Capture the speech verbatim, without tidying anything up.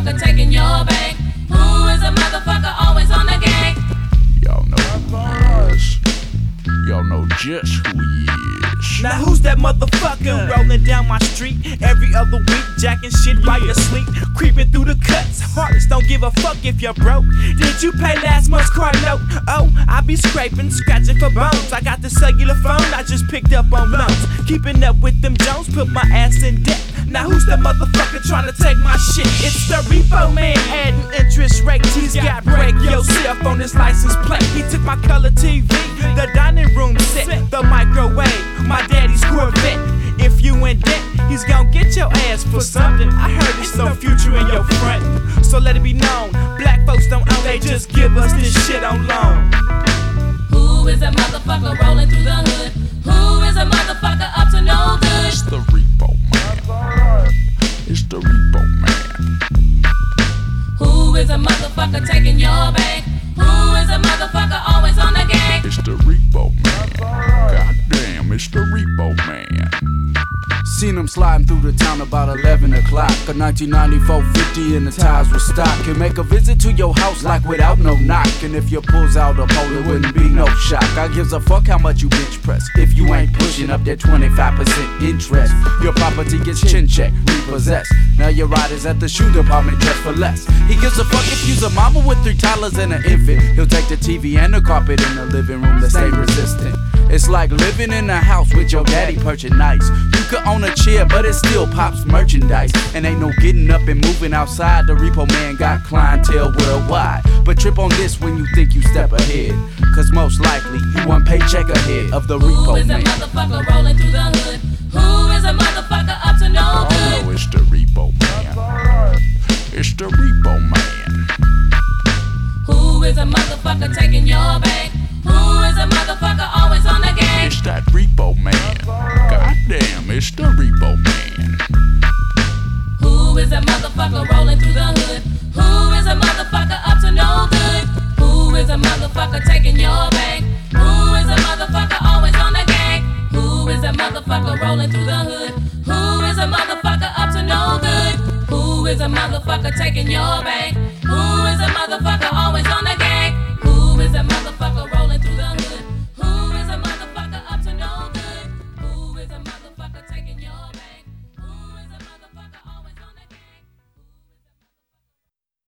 motherfucker taking your bank? Who is a motherfucker always on the gang? Y'all know who he is. Y'all know just who he is. Now who's that motherfucker rolling down my street every other week, jacking shit while you sleep, creeping through the cuts? Heartless, don't give a fuck if you're broke. Did you pay last month's car note? Oh, I be scraping, scratching for bones. I got the cellular phone I just picked up on loans. Keeping up with them Jones, put my ass in debt. Now who's the motherfucker trying to take my shit? It's the repo man, adding interest rate. He's got break yourself on his license plate. He took my color T V, the dining room set, the microwave, my daddy's Corvette. If you in debt, he's gon' get your ass for something. I heard it's no future in your front, so let it be known, black folks don't own, they just give us this shit on loan. Who is a motherfucker rolling through the hood? Who is a motherfucker up to no good? It's the repo man. It's the repo man. Who is a motherfucker taking your bank? Who is a motherfucker always on the gang? It's the repo man. Goddamn, it's the repo man. Seen him sliding through the town about eleven o'clock. A nineteen ninety-four fifty and the tires were stock. Can make a visit to your house like without no knock. And if you pulls out a pole, it wouldn't be no shock. I gives a fuck how much you bench press if you ain't pushing up that twenty-five percent interest. Your property gets chin checked, repossessed. Now your rider's at the shoe department just for less. He gives a fuck if you's a mama with three toddlers and an infant. He'll take the T V and the carpet in the living room to stay resistant. It's like living in a house with your daddy perching nice. You could own a chair, but it still pops merchandise. And ain't no getting up and moving outside. The repo man got clientele worldwide. But trip on this when you think you step ahead, cause most likely you one paycheck ahead of the repo man. Who is a motherfucker rolling through the hood? Who is a motherfucker up to no good? Oh, it's the repo man. It's the repo man. Who is a motherfucker taking your bank? Who is a motherfucker always on the gang? It's that repo man. Goddamn, it's the repo man. Who is a motherfucker rolling through the hood? Who is a motherfucker up to no good? Who is a motherfucker taking your bank? Who is a motherfucker always on the gang? Who is a motherfucker rolling through the hood? Who is a motherfucker up to no good? Who is a motherfucker taking your bank? Who is a motherfucker